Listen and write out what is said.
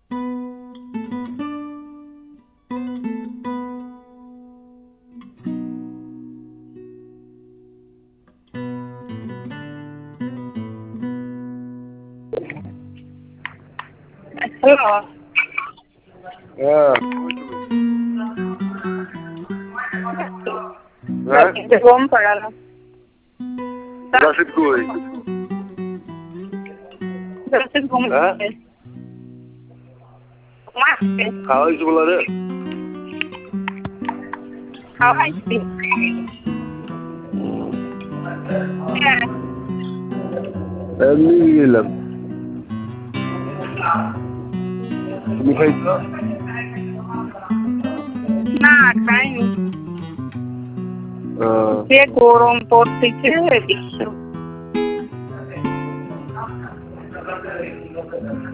Hello. হ্যাঁ। হ্যাঁ? ঘুম পাড়ালো। রাশিদ কই? রাশিদ ঘুমাচ্ছে। ঘুমাচ্ছে। খাওয়াইছি বলা রে? খাওয়াইছি। হ্যাঁ। এমনি গেলাম। তুমি খাইছ? না খাইনি। আহ, যে গরম পড়তেছে বিশ্ব